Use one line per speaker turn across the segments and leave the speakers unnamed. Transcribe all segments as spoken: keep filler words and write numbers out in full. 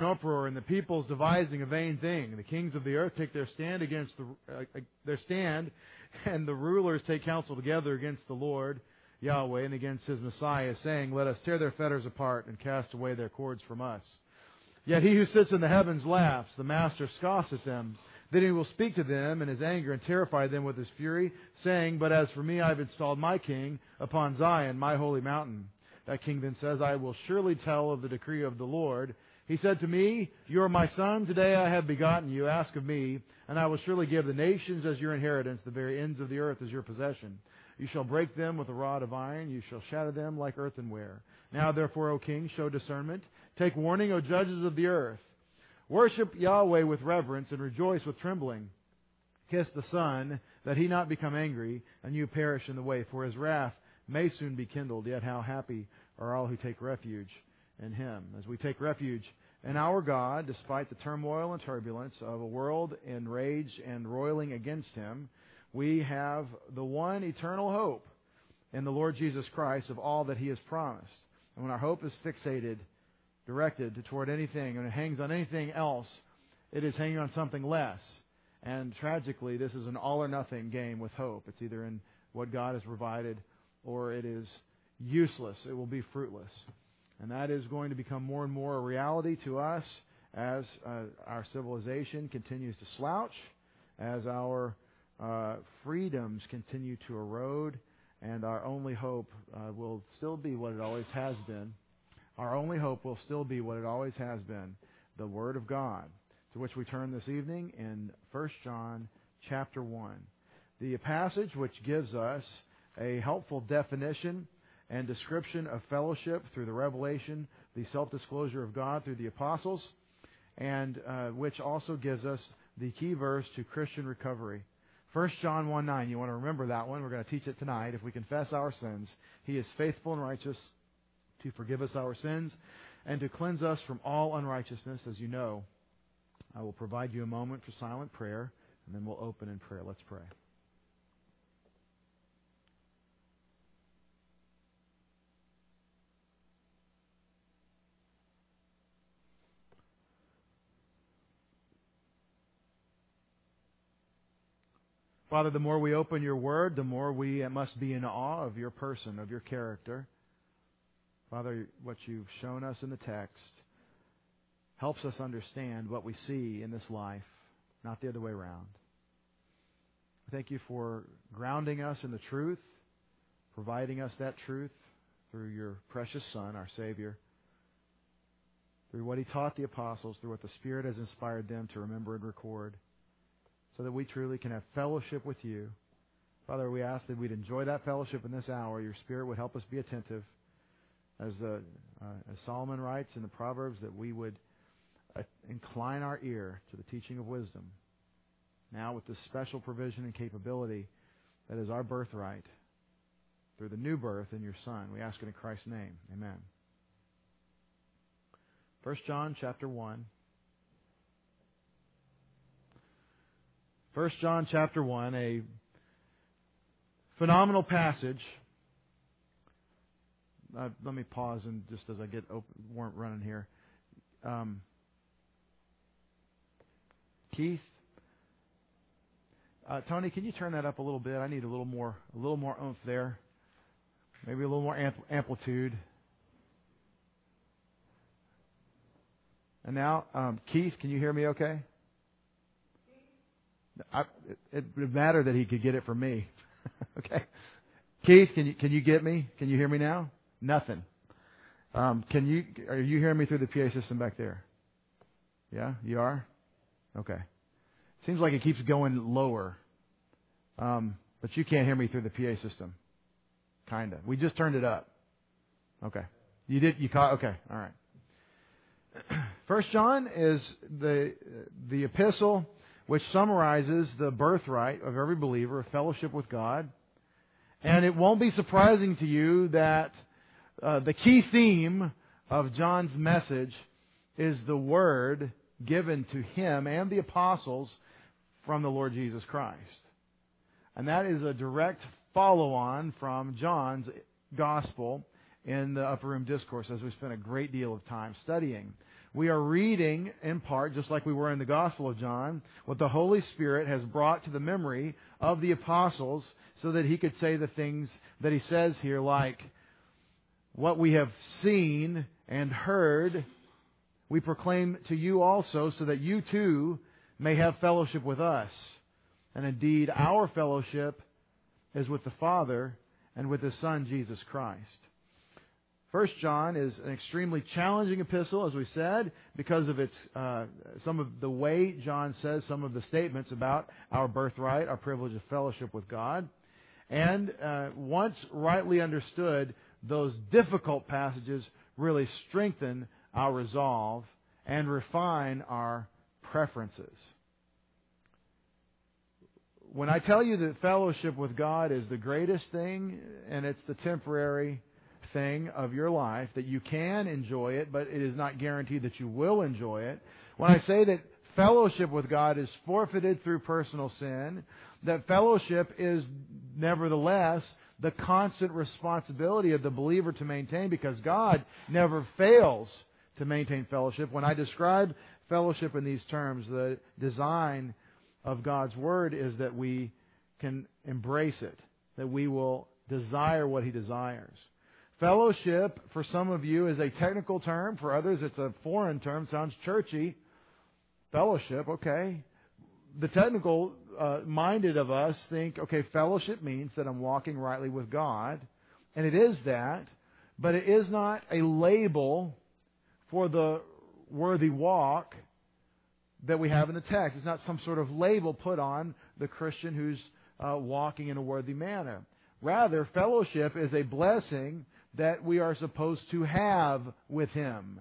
an uproar, and the peoples devising a vain thing. The kings of the earth take their stand against the uh, their stand, and the rulers take counsel together against the Lord Yahweh and against His Messiah, saying, "Let us tear their fetters apart and cast away their cords from us." Yet He who sits in the heavens laughs; the Master scoffs at them. Then He will speak to them in His anger and terrify them with His fury, saying, "But as for me, I have installed my King upon Zion, my holy mountain." That King then says, "I will surely tell of the decree of the Lord. He said to me, 'You are my son, today I have begotten you. Ask of me, and I will surely give the nations as your inheritance, the very ends of the earth as your possession. You shall break them with a rod of iron, you shall shatter them like earthenware. Now therefore, O King, show discernment. Take warning, O judges of the earth. Worship Yahweh with reverence and rejoice with trembling. Kiss the Son, that He not become angry, and you perish in the way, for His wrath may soon be kindled. Yet how happy are all who take refuge in Him." As we take refuge in our God, despite the turmoil and turbulence of a world in rage and roiling against Him, we have the one eternal hope in the Lord Jesus Christ of all that He has promised. And when our hope is fixated, directed toward anything, and it hangs on anything else, it is hanging on something less. And tragically, this is an all-or-nothing game with hope. It's either in what God has provided, or it is useless. It will be fruitless. And that is going to become more and more a reality to us as uh, our civilization continues to slouch, as our uh, freedoms continue to erode, and our only hope uh, will still be what it always has been. Our only hope will still be what it always has been, the Word of God, to which we turn this evening in First John chapter one. The passage which gives us a helpful definition and description of fellowship through the revelation, the self-disclosure of God through the apostles, and uh, which also gives us the key verse to Christian recovery. First John one nine, you want to remember that one. We're going to teach it tonight. If we confess our sins, He is faithful and righteous to forgive us our sins and to cleanse us from all unrighteousness. As you know, I will provide you a moment for silent prayer, and then we'll open in prayer. Let's pray. Father, the more we open your word, the more we must be in awe of your person, of your character. Father, what you've shown us in the text helps us understand what we see in this life, not the other way around. Thank you for grounding us in the truth, providing us that truth through your precious Son, our Savior, through what He taught the apostles, through what the Spirit has inspired them to remember and record, so that we truly can have fellowship with you. Father, we ask that we'd enjoy that fellowship in this hour. Your Spirit would help us be attentive. As the uh, as Solomon writes in the Proverbs, that we would uh, incline our ear to the teaching of wisdom. Now with this special provision and capability that is our birthright through the new birth in your Son. We ask it in Christ's name. Amen. First John chapter one. First John chapter one, a phenomenal passage. Uh, let me pause and just as I get open, weren't running here. Um, Keith, uh, Tony, can you turn that up a little bit? I need a little more, a little more oomph there. Maybe a little more ampl- amplitude. And now, um, Keith, can you hear me okay? I, it, it would matter that he could get it from me. Okay. Keith, can you can you get me? Can you hear me now? Nothing. Um, can you? Are you hearing me through the P A system back there? Yeah, you are. Okay. Seems like it keeps going lower, um, but you can't hear me through the P A system. Kinda. We just turned it up. Okay. You did. You caught. Okay. All right. First John is the the epistle which summarizes the birthright of every believer, a fellowship with God. And it won't be surprising to you that uh, the key theme of John's message is the word given to him and the apostles from the Lord Jesus Christ. And that is a direct follow-on from John's gospel in the Upper Room Discourse, as we spent a great deal of time studying. We are reading, in part, just like we were in the Gospel of John, what the Holy Spirit has brought to the memory of the apostles so that he could say the things that he says here, like, what we have seen and heard, we proclaim to you also, so that you too may have fellowship with us. And indeed, our fellowship is with the Father and with His Son, Jesus Christ. First John is an extremely challenging epistle, as we said, because of its uh, some of the way John says some of the statements about our birthright, our privilege of fellowship with God. And uh, once rightly understood, those difficult passages really strengthen our resolve and refine our preferences. When I tell you that fellowship with God is the greatest thing, and it's the temporary thing of your life, that you can enjoy it, but it is not guaranteed that you will enjoy it. When I say that fellowship with God is forfeited through personal sin, that fellowship is nevertheless the constant responsibility of the believer to maintain, because God never fails to maintain fellowship. When I describe fellowship in these terms, the design of God's Word is that we can embrace it, that we will desire what He desires. Fellowship, for some of you, is a technical term. For others, it's a foreign term. Sounds churchy. Fellowship, okay. The technical uh, minded of us think, okay, fellowship means that I'm walking rightly with God. And it is that. But it is not a label for the worthy walk that we have in the text. It's not some sort of label put on the Christian who's uh, walking in a worthy manner. Rather, fellowship is a blessing that we are supposed to have with Him.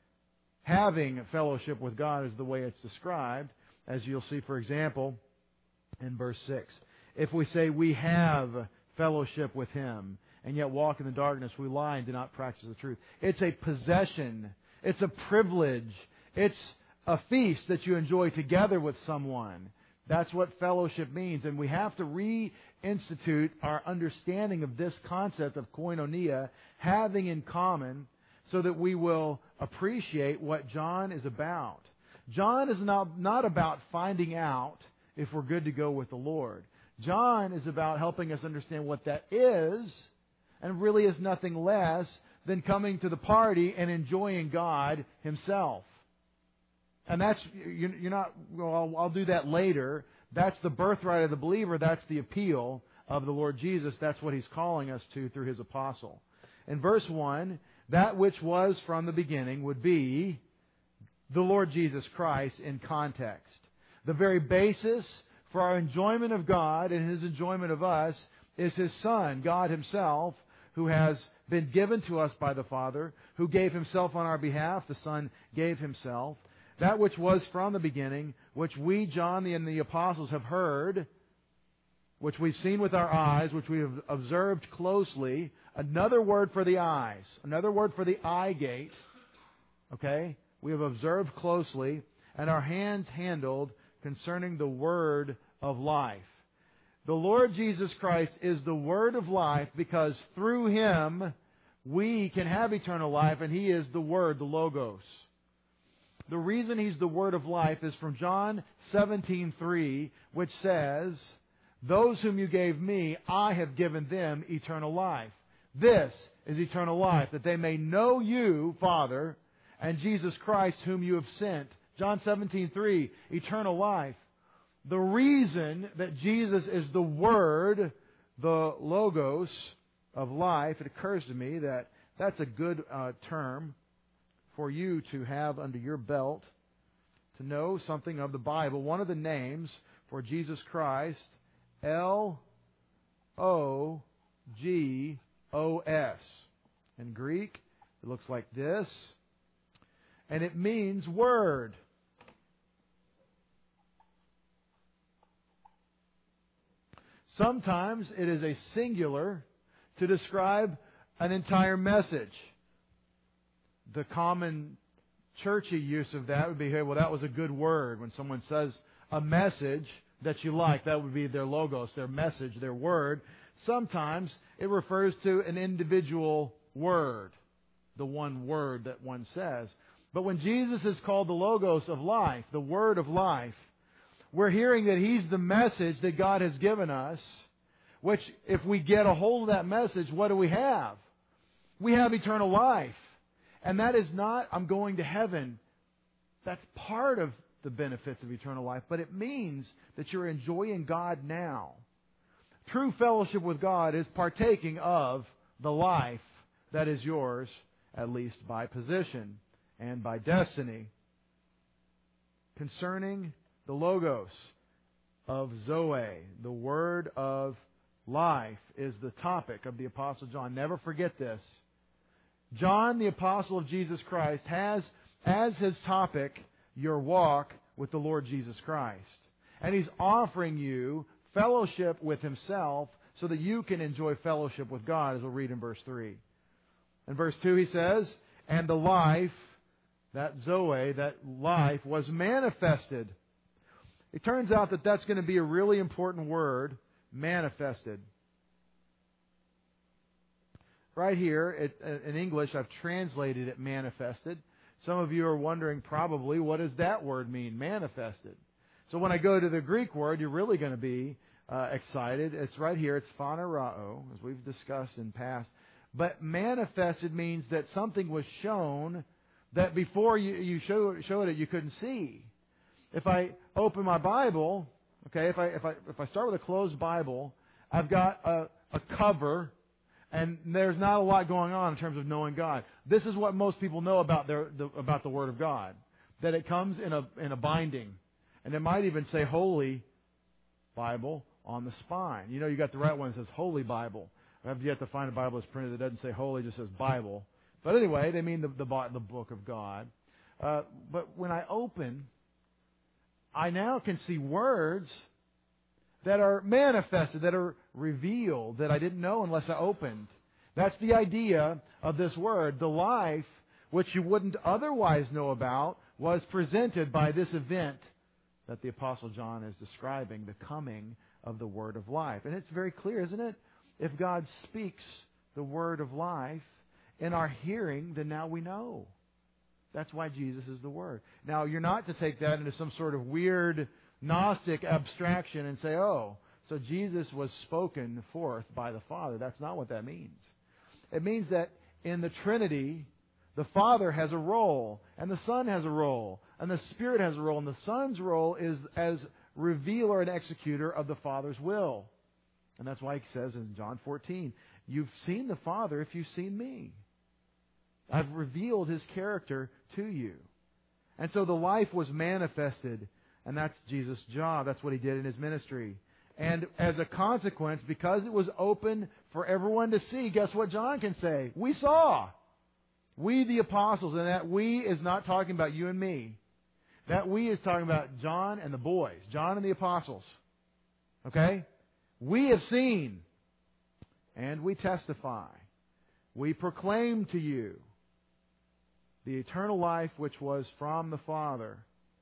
Having fellowship with God is the way it's described, as you'll see, for example, in verse six. If we say we have fellowship with Him, and yet walk in the darkness, we lie and do not practice the truth. It's a possession. It's a privilege. It's a feast that you enjoy together with someone. That's what fellowship means. And we have to reinstitute our understanding of this concept of koinonia, having in common, so that we will appreciate what John is about. John is not, not about finding out if we're good to go with the Lord. John is about helping us understand what that is, and really is nothing less than coming to the party and enjoying God Himself. And that's, you're not, well, I'll do that later. That's the birthright of the believer. That's the appeal of the Lord Jesus. That's what He's calling us to through His apostle. In verse one, that which was from the beginning would be the Lord Jesus Christ in context. The very basis for our enjoyment of God and His enjoyment of us is His Son, God Himself, who has been given to us by the Father, who gave Himself on our behalf. The Son gave Himself. That which was from the beginning, which we, John and the apostles, have heard, which we've seen with our eyes, which we have observed closely. Another word for the eyes. Another word for the eye gate. Okay? We have observed closely, and our hands handled concerning the word of life. The Lord Jesus Christ is the word of life, because through Him we can have eternal life, and He is the Word, the Logos. The reason He's the Word of life is from John seventeen three, which says, "Those whom you gave me, I have given them eternal life. This is eternal life, that they may know you, Father, and Jesus Christ, whom you have sent." John seventeen three, eternal life. The reason that Jesus is the Word, the Logos of life, it occurs to me that that's a good uh, term for you to have under your belt, to know something of the Bible. One of the names for Jesus Christ, L O G O S. In Greek, it looks like this. And it means Word. Sometimes it is a singular to describe an entire message. The common churchy use of that would be, hey, well, that was a good word. When someone says a message that you like, that would be their logos, their message, their word. Sometimes it refers to an individual word, the one word that one says. But when Jesus is called the Logos of life, the Word of life, we're hearing that He's the message that God has given us, which if we get a hold of that message, what do we have? We have eternal life. And that is not, I'm going to heaven. That's part of the benefits of eternal life, but it means that you're enjoying God now. True fellowship with God is partaking of the life that is yours, at least by position and by destiny. Concerning the Logos of Zoe, the Word of life, is the topic of the Apostle John. Never forget this. John, the Apostle of Jesus Christ, has as his topic your walk with the Lord Jesus Christ. And he's offering you fellowship with Himself so that you can enjoy fellowship with God, as we'll read in verse three. In verse two he says, and the life, that Zoe, that life, was manifested. It turns out that that's going to be a really important word, manifested. Right here, it, in English, I've translated it manifested. Some of you are wondering probably, what does that word mean, manifested? So when I go to the Greek word, you're really going to be uh, excited. It's right here. It's phanerao, as we've discussed in past. But manifested means that something was shown that before you, you showed, showed it, you couldn't see. If I open my Bible, okay, if I if I if I start with a closed Bible, I've got a, a cover, and there's not a lot going on in terms of knowing God. This is what most people know about their the, about the Word of God, that it comes in a in a binding, and it might even say Holy Bible on the spine. You know, you got the right one that says Holy Bible. I've yet to find a Bible that's printed that doesn't say Holy, just says Bible. But anyway, they mean the the, the Book of God. Uh, but when I open, I now can see words that are manifested, that are revealed, that I didn't know unless I opened. That's the idea of this word. The life, which you wouldn't otherwise know about, was presented by this event that the Apostle John is describing, the coming of the Word of life. And it's very clear, isn't it? If God speaks the Word of life in our hearing, then now we know. That's why Jesus is the Word. Now, you're not to take that into some sort of weird Gnostic abstraction and say, oh, so Jesus was spoken forth by the Father. That's not what that means. It means that in the Trinity, the Father has a role, and the Son has a role, and the Spirit has a role, and the Son's role is as revealer and executor of the Father's will. And that's why he says in John fourteen, you've seen the Father if you've seen me. I've revealed His character to you. And so the life was manifested, and that's Jesus' job. That's what He did in His ministry. And as a consequence, because it was open for everyone to see, guess what John can say? We saw. We, the apostles, and that we is not talking about you and me. That we is talking about John and the boys, John and the apostles. Okay? We have seen, and we testify. We proclaim to you the eternal life which was from the Father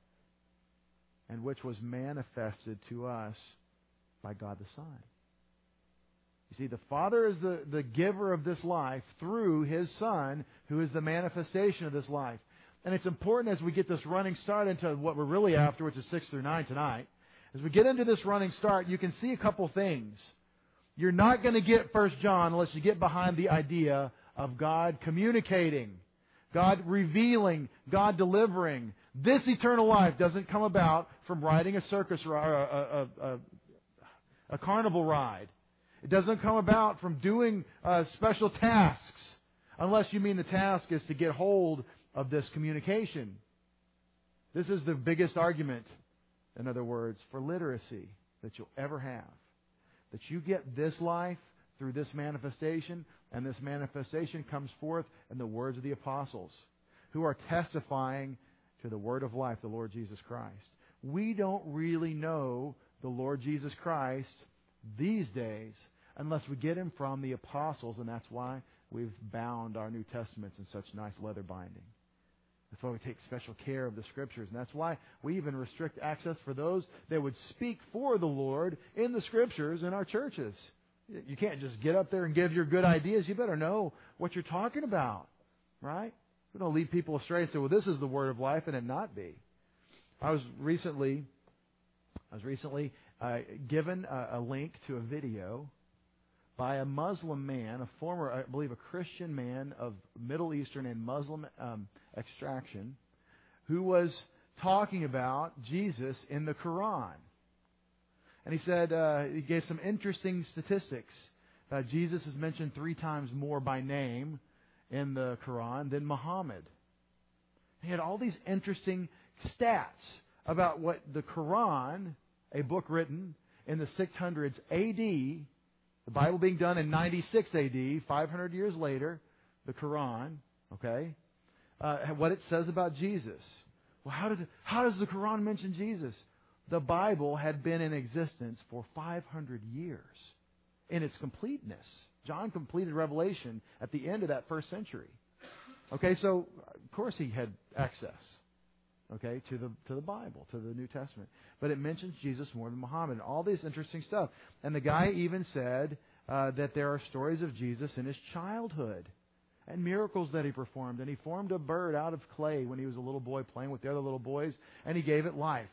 and which was manifested to us by God the Son. You see, the Father is the, the giver of this life through His Son, who is the manifestation of this life. And it's important as we get this running start into what we're really after, which is six through nine tonight. As we get into this running start, you can see a couple things. You're not going to get First John unless you get behind the idea of God communicating, God revealing, God delivering. This eternal life doesn't come about from riding a circus ride, or a, a, a, a carnival ride. It doesn't come about from doing uh, special tasks, unless you mean the task is to get hold of this communication. This is the biggest argument, in other words, for literacy that you'll ever have. That you get this life through this manifestation, and this manifestation comes forth in the words of the apostles, who are testifying to the word of life, the Lord Jesus Christ. We don't really know the Lord Jesus Christ these days unless we get Him from the apostles, and that's why we've bound our New Testaments in such nice leather binding. That's why we take special care of the Scriptures, and that's why we even restrict access for those that would speak for the Lord in the Scriptures in our churches. You can't just get up there and give your good ideas. You better know what you're talking about, right? We don't lead people astray and say, well, this is the word of life, and it not be. I was recently, I was recently uh, given a, a link to a video by a Muslim man, a former, I believe, a Christian man of Middle Eastern and Muslim um, extraction, who was talking about Jesus in the Quran. And he said, uh, he gave some interesting statistics. Uh, Jesus is mentioned three times more by name in the Quran than Muhammad. He had all these interesting stats about what the Quran, a book written in the six hundreds A D, the Bible being done in ninety-six A D, five hundred years later, the Quran, okay, uh, what it says about Jesus. Well, how, did, how does the Quran mention Jesus? The Bible had been in existence for five hundred years in its completeness. John completed Revelation at the end of that first century. Okay, so of course he had access, okay, to the to the Bible, to the New Testament. But it mentions Jesus more than Muhammad. All this interesting stuff. And the guy even said uh, that there are stories of Jesus in his childhood and miracles that he performed. And he formed a bird out of clay when he was a little boy playing with the other little boys, and he gave it life.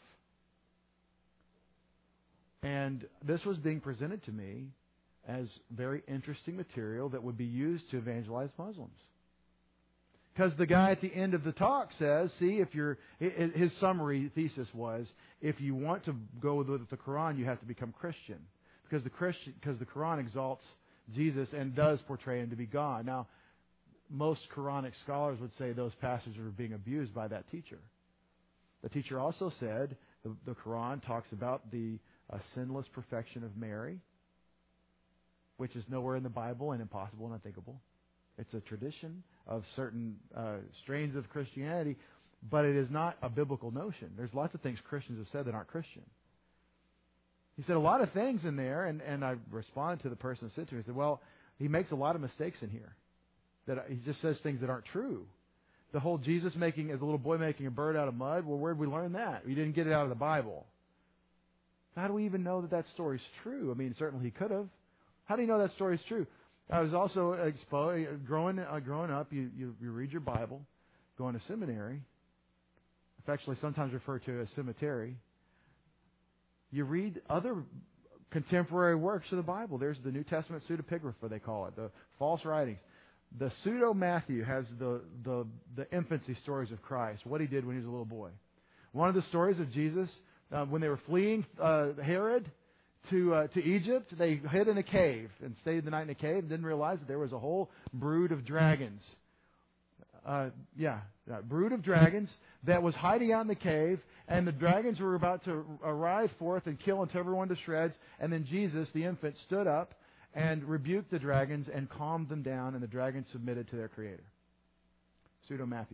And this was being presented to me as very interesting material that would be used to evangelize Muslims. Because the guy at the end of the talk says, see, if you're, his summary thesis was, if you want to go with the Quran, you have to become Christian. Because the Christian, because the Quran exalts Jesus and does portray him to be God. Now, most Quranic scholars would say those passages are being abused by that teacher. The teacher also said the, the Quran talks about the uh, sinless perfection of Mary, which is nowhere in the Bible and impossible and unthinkable. It's a tradition of certain uh, strains of Christianity, but it is not a biblical notion. There's lots of things Christians have said that aren't Christian. He said a lot of things in there, and, and I responded to the person that said to me, he said, well, he makes a lot of mistakes in here. That he just says things that aren't true. The whole Jesus making, as a little boy making a bird out of mud, well, where did we learn that? We didn't get it out of the Bible. How do we even know that that story's true? I mean, certainly he could have. How do you know that story's true? I was also exposed, growing, uh, growing up, you, you, you read your Bible, going to seminary, affectionately sometimes referred to as cemetery. You read other contemporary works of the Bible. There's the New Testament pseudepigrapha, they call it, the false writings. The pseudo-Matthew has the, the, the infancy stories of Christ, what he did when he was a little boy. One of the stories of Jesus, uh, when they were fleeing uh, Herod to uh, to Egypt, they hid in a cave and stayed the night in a cave and didn't realize that there was a whole brood of dragons. Uh, yeah, a brood of dragons that was hiding out in the cave, and the dragons were about to arrive forth and kill until everyone to shreds, and then Jesus, the infant, stood up and rebuked the dragons and calmed them down, and the dragons submitted to their creator. Pseudo-Matthew.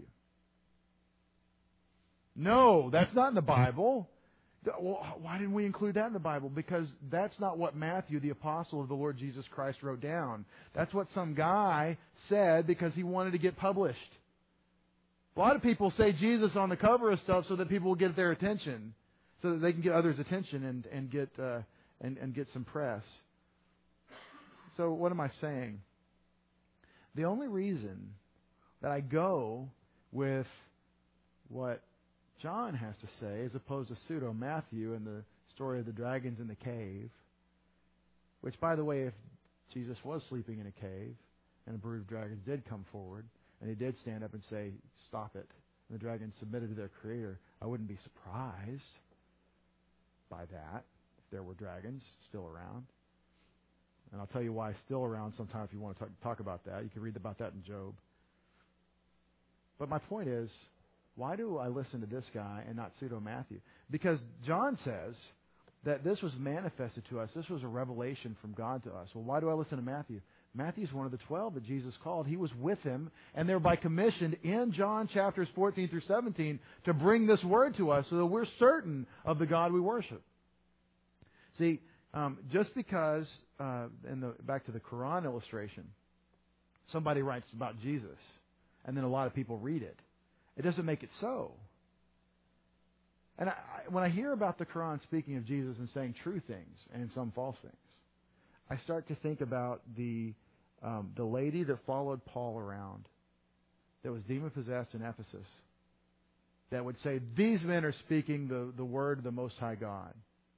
No, that's not in the Bible. Well, why didn't we include that in the Bible? Because that's not what Matthew, the apostle of the Lord Jesus Christ, wrote down. That's what some guy said because he wanted to get published. A lot of people say Jesus on the cover of stuff so that people will get their attention, so that they can get others' attention and, and get uh, and, and get some press. So what am I saying? The only reason that I go with what John has to say, as opposed to pseudo-Matthew and the story of the dragons in the cave, which, by the way, if Jesus was sleeping in a cave and a brood of dragons did come forward and he did stand up and say, stop it, and the dragons submitted to their creator, I wouldn't be surprised by that if there were dragons still around. And I'll tell you why still around sometime if you want to talk, talk about that. You can read about that in Job. But my point is, why do I listen to this guy and not pseudo-Matthew? Because John says that this was manifested to us. This was a revelation from God to us. Well, why do I listen to Matthew? Matthew's one of the twelve that Jesus called. He was with him, and thereby commissioned in John chapters fourteen through seventeen to bring this word to us so that we're certain of the God we worship. See, um, just because, uh, in the, back to the Quran illustration, somebody writes about Jesus, and then a lot of people read it, it doesn't make it so. And I, when I hear about the Quran speaking of Jesus and saying true things and some false things, I start to think about the um, the lady that followed Paul around, that was demon-possessed in Ephesus that would say, these men are speaking the, the word of the Most High God.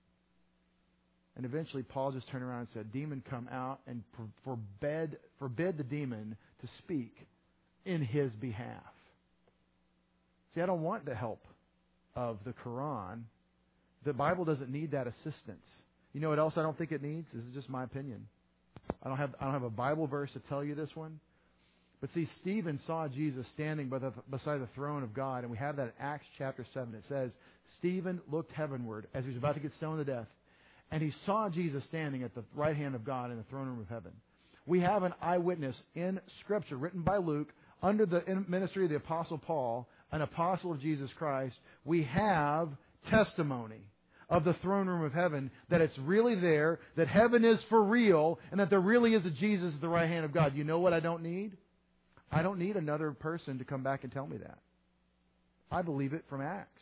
And eventually Paul just turned around and said, demon, come out, and forbid, forbid the demon to speak in his behalf. See, I don't want the help of the Quran. The Bible doesn't need that assistance. You know what else I don't think it needs? This is just my opinion. I don't have I don't have a Bible verse to tell you this one. But see, Stephen saw Jesus standing by the, beside the throne of God, and we have that in Acts chapter seven. It says, Stephen looked heavenward as he was about to get stoned to death, and he saw Jesus standing at the right hand of God in the throne room of heaven. We have an eyewitness in Scripture written by Luke under the ministry of the Apostle Paul, an apostle of Jesus Christ. We have testimony of the throne room of heaven, that it's really there, that heaven is for real, and that there really is a Jesus at the right hand of God. You know what I don't need? I don't need another person to come back and tell me that. I believe it from Acts.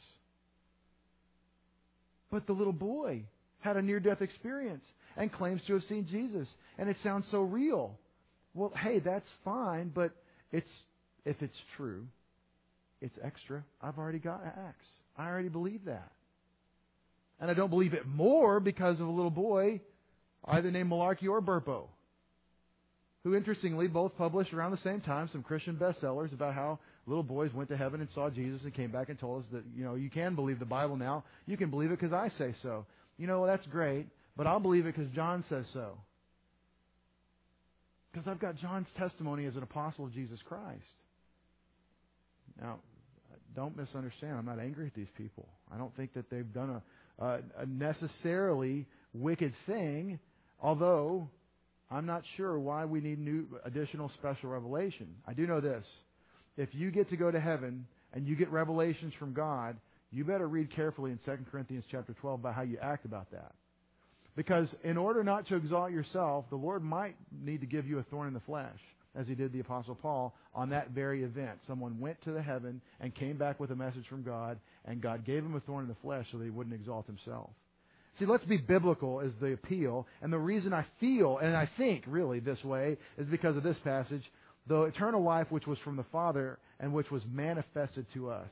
But the little boy had a near-death experience and claims to have seen Jesus, and it sounds so real. Well, hey, that's fine, but it's if it's true, it's extra. I've already got Acts. I already believe that. And I don't believe it more because of a little boy, either named Malarkey or Burpo, who interestingly both published around the same time some Christian bestsellers about how little boys went to heaven and saw Jesus and came back and told us that, you know, you can believe the Bible now. You can believe it because I say so. You know, that's great, but I'll believe it because John says so. Because I've got John's testimony as an apostle of Jesus Christ. Now, don't misunderstand. I'm not angry at these people. I don't think that they've done a Uh, a necessarily wicked thing, although I'm not sure why we need new additional special revelation. I do know this. If you get to go to heaven and you get revelations from God, you better read carefully in Second Corinthians chapter twelve about how you act about that. Because in order not to exalt yourself, the Lord might need to give you a thorn in the flesh, as He did the Apostle Paul on that very event. Someone went to the heaven and came back with a message from God, and God gave him a thorn in the flesh so that he wouldn't exalt himself. See, let's be biblical is the appeal, and the reason I feel, and I think really this way, is because of this passage, the eternal life which was from the Father and which was manifested to us.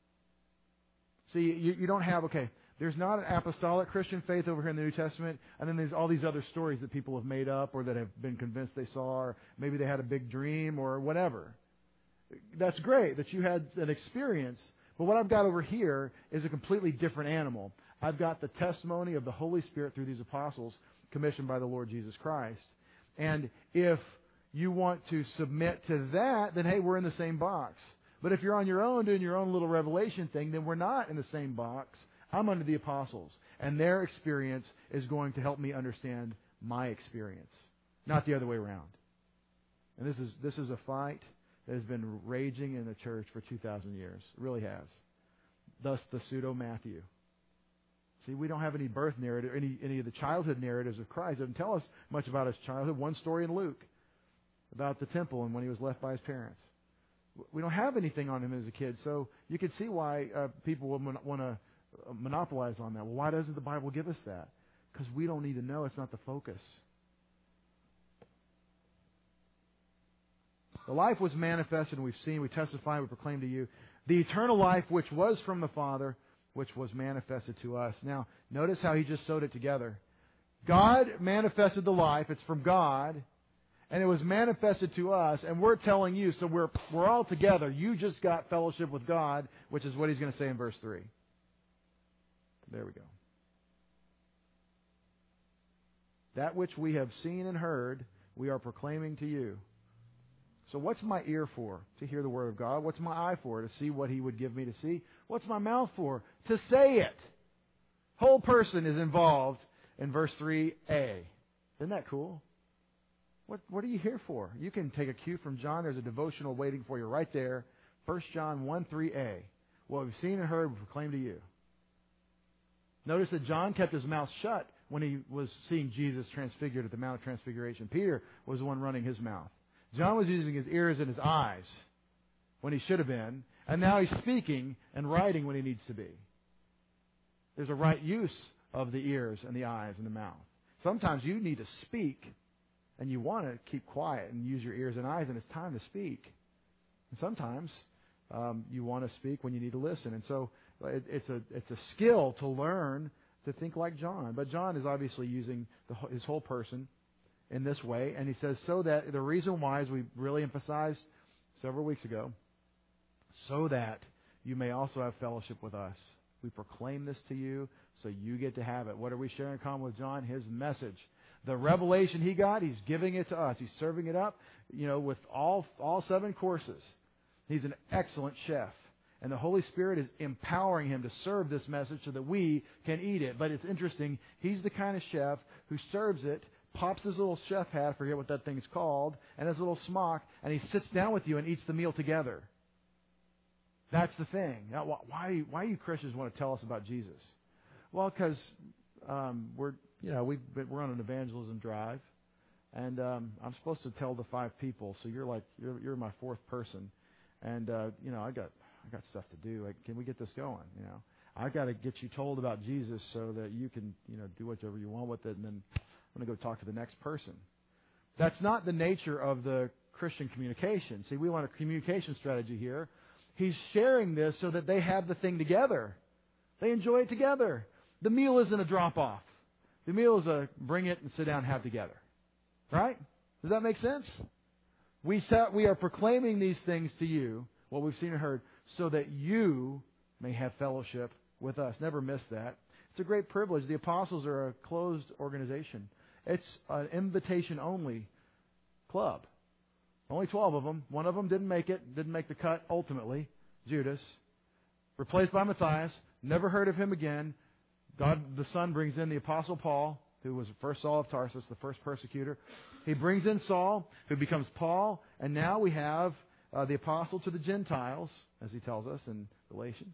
See, you, you don't have, okay, there's not an apostolic Christian faith over here in the New Testament, and then there's all these other stories that people have made up or that have been convinced they saw, or maybe they had a big dream or whatever. That's great that you had an experience, but what I've got over here is a completely different animal. I've got the testimony of the Holy Spirit through these apostles commissioned by the Lord Jesus Christ. And if you want to submit to that, then hey, we're in the same box. But if you're on your own doing your own little revelation thing, then we're not in the same box. I'm under the apostles, and their experience is going to help me understand my experience, not the other way around. And this is this is a fight that has been raging in the church for two thousand years. It really has. Thus the pseudo-Matthew. See, we don't have any birth narrative, any any of the childhood narratives of Christ. It doesn't tell us much about his childhood. One story in Luke about the temple and when he was left by his parents. We don't have anything on him as a kid, so you can see why uh, people would want to monopolize on that. Well, why doesn't the Bible give us that? Because we don't need to know. It's not the focus. The life was manifested, and we've seen, we testify, we proclaim to you, the eternal life which was from the Father, which was manifested to us. Now, notice how he just sewed it together. God manifested the life. It's from God. And it was manifested to us, and we're telling you, so we're we're all together. You just got fellowship with God, which is what he's going to say in verse three. There we go. That which we have seen and heard, we are proclaiming to you. So what's my ear for? To hear the Word of God. What's my eye for? To see what He would give me to see. What's my mouth for? To say it. Whole person is involved in verse three A. Isn't that cool? What What are you here for? You can take a cue from John. There's a devotional waiting for you right there. First John one three A. What we've seen and heard, we proclaim to you. Notice that John kept his mouth shut when he was seeing Jesus transfigured at the Mount of Transfiguration. Peter was the one running his mouth. John was using his ears and his eyes when he should have been, and now he's speaking and writing when he needs to be. There's a right use of the ears and the eyes and the mouth. Sometimes you need to speak, and you want to keep quiet and use your ears and eyes, and it's time to speak. And sometimes um, you want to speak when you need to listen. And so it, it's a it's a skill to learn to think like John. But John is obviously using the, his whole person in this way. And he says, so that the reason why, as we really emphasized several weeks ago, so that you may also have fellowship with us. We proclaim this to you, so you get to have it. What are we sharing in common with John? His message. The revelation he got, he's giving it to us. He's serving it up, you know, with all all seven courses. He's an excellent chef. And the Holy Spirit is empowering him to serve this message so that we can eat it. But it's interesting, he's the kind of chef who serves it, pops his little chef hat, I forget what that thing's called, and his little smock, and he sits down with you and eats the meal together. That's the thing. Now, why why you Christians want to tell us about Jesus? Well, because um, we're you know we've been, we're on an evangelism drive, and um, I'm supposed to tell the five people. So you're like you're you're my fourth person, and uh, you know I got I got stuff to do. Like, can we get this going? You know, I got to get you told about Jesus so that you can you know do whatever you want with it, and then I'm going to go talk to the next person. That's not the nature of the Christian communication. See, we want a communication strategy here. He's sharing this so that they have the thing together. They enjoy it together. The meal isn't a drop-off. The meal is a bring it and sit down and have together. Right? Does that make sense? We sa- we are proclaiming these things to you, what we've seen and heard, so that you may have fellowship with us. Never miss that. It's a great privilege. The apostles are a closed organization. It's an invitation-only club. Only twelve of them. One of them didn't make it, didn't make the cut ultimately, Judas. Replaced by Matthias. Never heard of him again. God the Son brings in the Apostle Paul, who was the first Saul of Tarsus, the first persecutor. He brings in Saul, who becomes Paul, and now we have uh, the apostle to the Gentiles, as he tells us in Galatians.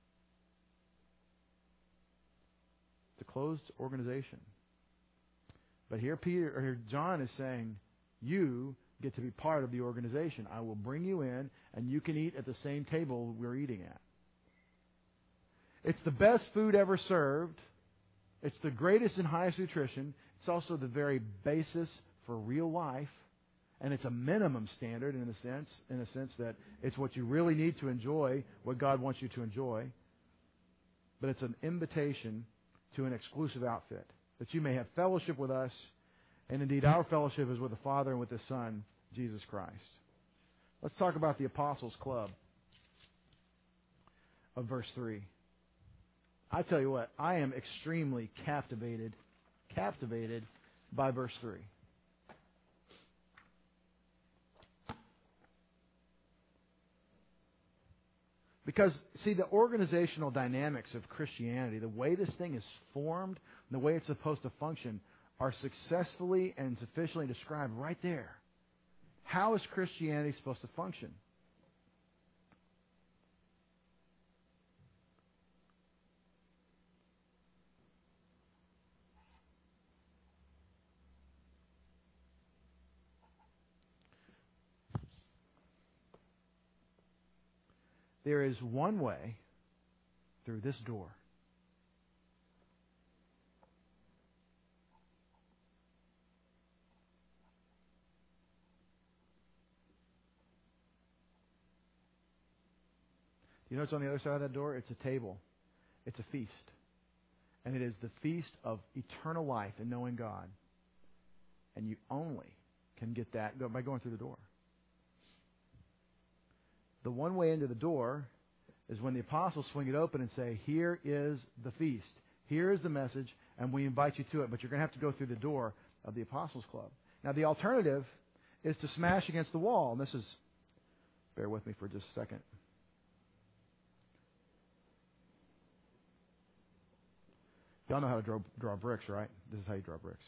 It's a closed organization. But here Peter or here John is saying, you get to be part of the organization. I will bring you in, and you can eat at the same table we're eating at. It's the best food ever served. It's the greatest and highest nutrition. It's also the very basis for real life, and it's a minimum standard in a sense, in a sense that it's what you really need to enjoy, what God wants you to enjoy. But it's an invitation to an exclusive outfit, that you may have fellowship with us. And indeed, our fellowship is with the Father and with His Son, Jesus Christ. Let's talk about the Apostles' Club of verse three. I tell you what, I am extremely captivated, captivated by verse three. Because, see, the organizational dynamics of Christianity, the way this thing is formed, and the way it's supposed to function, are successfully and sufficiently described right there. How is Christianity supposed to function? There is one way through this door. You know what's on the other side of that door? It's a table. It's a feast. And it is the feast of eternal life and knowing God. And you only can get that by going through the door. The one way into the door is when the apostles swing it open and say, here is the feast. Here is the message, and we invite you to it. But you're going to have to go through the door of the Apostles' Club. Now, the alternative is to smash against the wall. And this is, bear with me for just a second. Y'all know how to draw, draw bricks, right? This is how you draw bricks.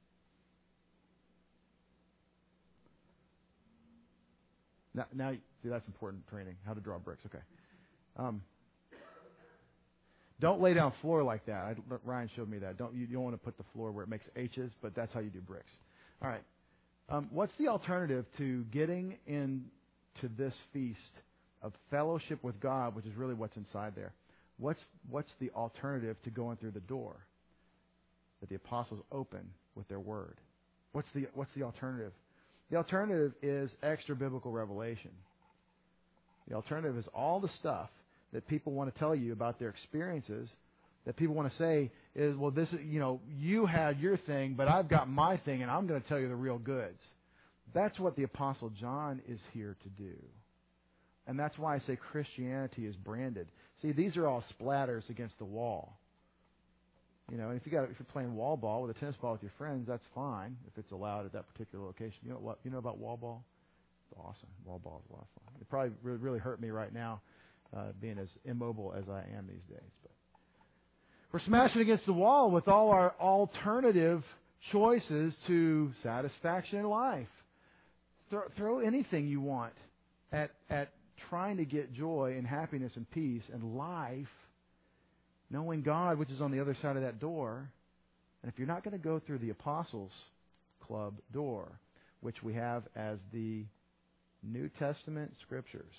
Now, now see, that's important training, how to draw bricks. Okay. Um, don't lay down floor like that. I, Ryan showed me that. Don't you, you don't want to put the floor where it makes H's, but that's how you do bricks. All right. Um, what's the alternative to getting into this feast of fellowship with God, which is really what's inside there? What's what's the alternative to going through the door that the apostles open with their word? What's the what's the alternative? The alternative is extra biblical revelation. The alternative is all the stuff that people want to tell you about their experiences, that people want to say is, well, this is, you know, you had your thing, but I've got my thing, and I'm going to tell you the real goods. That's what the Apostle John is here to do. And that's why I say Christianity is branded. See, these are all splatters against the wall. You know, if you got if you're playing wall ball with a tennis ball with your friends, that's fine if it's allowed at that particular location. You know what? You know about wall ball? It's awesome. Wall ball is a lot of fun. It probably really, really hurt me right now, uh, being as immobile as I am these days. But we're smashing against the wall with all our alternative choices to satisfaction in life. Throw, throw anything you want at at trying to get joy and happiness and peace and life, knowing God, which is on the other side of that door. And if you're not going to go through the Apostles' Club door, which we have as the New Testament Scriptures,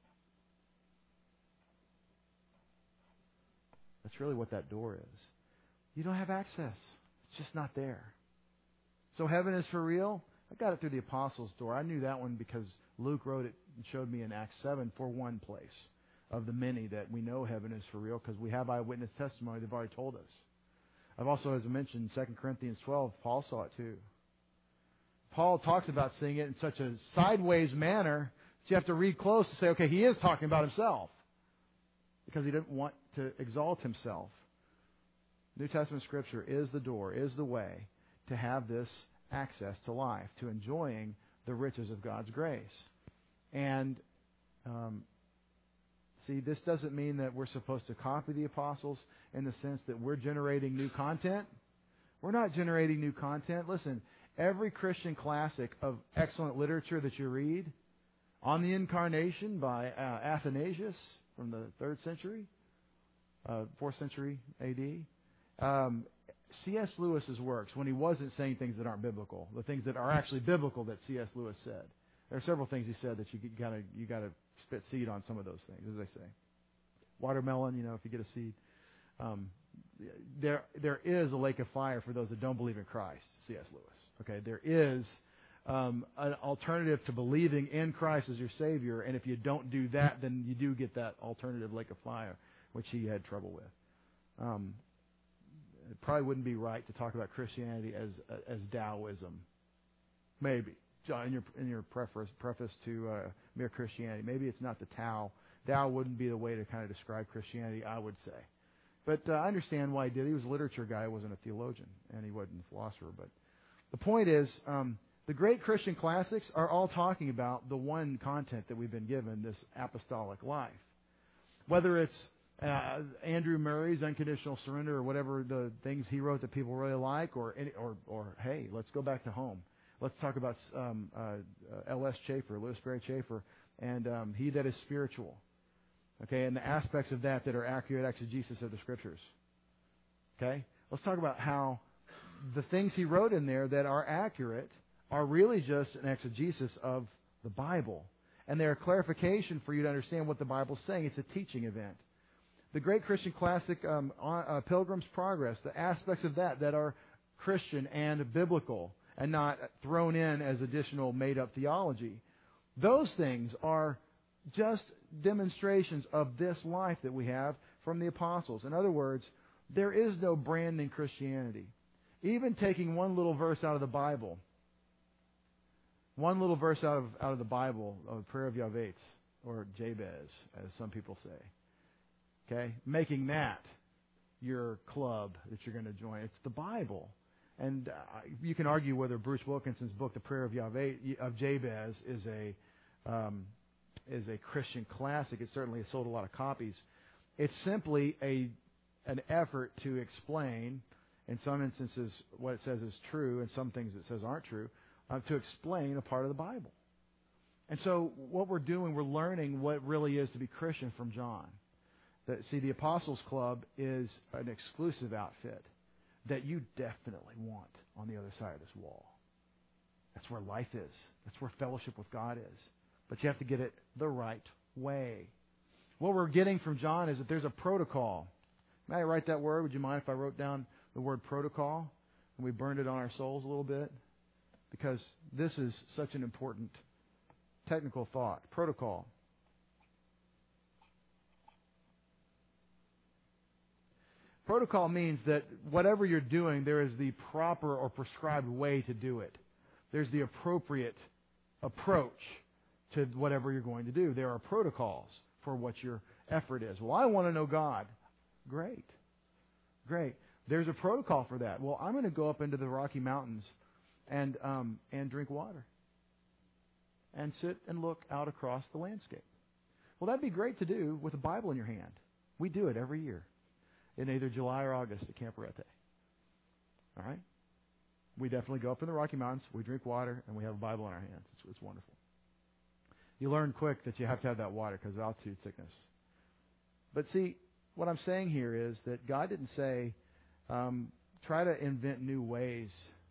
that's really what that door is. You don't have access. It's just not there. So heaven is for real? I got it through the Apostles' door. I knew that one because Luke wrote it and showed me in Acts seven for one place of the many that we know heaven is for real because we have eyewitness testimony. They've already told us. I've also, as I mentioned, Second Corinthians twelve, Paul saw it too. Paul talks about seeing it in such a sideways manner that you have to read close to say, okay, he is talking about himself because he didn't want to exalt himself. New Testament Scripture is the door, is the way to have this access to life, to enjoying the riches of God's grace. And um, see, this doesn't mean that we're supposed to copy the apostles in the sense that we're generating new content. We're not generating new content. Listen, every Christian classic of excellent literature that you read, On the Incarnation by uh, Athanasius from the third century, uh, fourth century A D, um, C S Lewis's works, when he wasn't saying things that aren't biblical, the things that are actually biblical that C S Lewis said. There are several things he said that you gotta you gotta spit seed on some of those things, as they say. Watermelon, you know, if you get a seed. Um, there there is a lake of fire for those that don't believe in Christ, C S Lewis. Okay, there is um, an alternative to believing in Christ as your Savior, and if you don't do that, then you do get that alternative lake of fire, which he had trouble with. Um, It probably wouldn't be right to talk about Christianity as as Taoism. Maybe in your in your preface preface to uh, Mere Christianity. Maybe it's not the Tao. Tao wouldn't be the way to kind of describe Christianity, I would say. But uh, I understand why he did. He was a literature guy. He wasn't a theologian, and he wasn't a philosopher. But the point is, um, the great Christian classics are all talking about the one content that we've been given, this apostolic life. Whether it's Uh, Andrew Murray's Unconditional Surrender, or whatever the things he wrote that people really like, or any, or or hey, let's go back to home. Let's talk about um, uh, L S Chafer, Lewis Berry Chafer, and um, He That Is Spiritual. Okay, and the aspects of that that are accurate exegesis of the Scriptures. Okay, let's talk about how the things he wrote in there that are accurate are really just an exegesis of the Bible, and they're a clarification for you to understand what the Bible's saying. It's a teaching event. The great Christian classic, um, uh, Pilgrim's Progress, the aspects of that that are Christian and biblical and not thrown in as additional made-up theology. Those things are just demonstrations of this life that we have from the apostles. In other words, there is no brand in Christianity. Even taking one little verse out of the Bible, one little verse out of out of the Bible, of the Prayer of Yahweh, or Jabez, as some people say. Okay, making that your club that you're going to join. It's the Bible. And uh, you can argue whether Bruce Wilkinson's book, The Prayer of Yahweh, of Jabez, is a um, is a Christian classic. It certainly has sold a lot of copies. It's simply a an effort to explain, in some instances, what it says is true, and some things it says aren't true, uh, to explain a part of the Bible. And so what we're doing, we're learning what it really is to be Christian from John. That, see, the Apostles' Club is an exclusive outfit that you definitely want on the other side of this wall. That's where life is. That's where fellowship with God is. But you have to get it the right way. What we're getting from John is that there's a protocol. May I write that word? Would you mind if I wrote down the word protocol and we burned it on our souls a little bit? Because this is such an important technical thought. Protocol. Protocol means that whatever you're doing, there is the proper or prescribed way to do it. There's the appropriate approach to whatever you're going to do. There are protocols for what your effort is. Well, I want to know God. Great. Great. There's a protocol for that. Well, I'm going to go up into the Rocky Mountains and um, and drink water and sit and look out across the landscape. Well, that'd be great to do with a Bible in your hand. We do it every year in either July or August at Camp Arete. All right? We definitely go up in the Rocky Mountains, we drink water, and we have a Bible in our hands. It's, it's wonderful. You learn quick that you have to have that water because of altitude sickness. But see, what I'm saying here is that God didn't say, um, try to invent new ways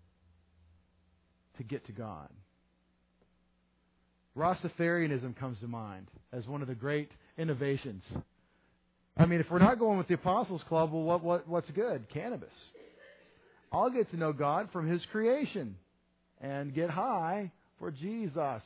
to get to God. Rastafarianism comes to mind as one of the great innovations. I mean, if we're not going with the Apostles' Club, well, what, what, what's good? Cannabis. I'll get to know God from His creation and get high for Jesus.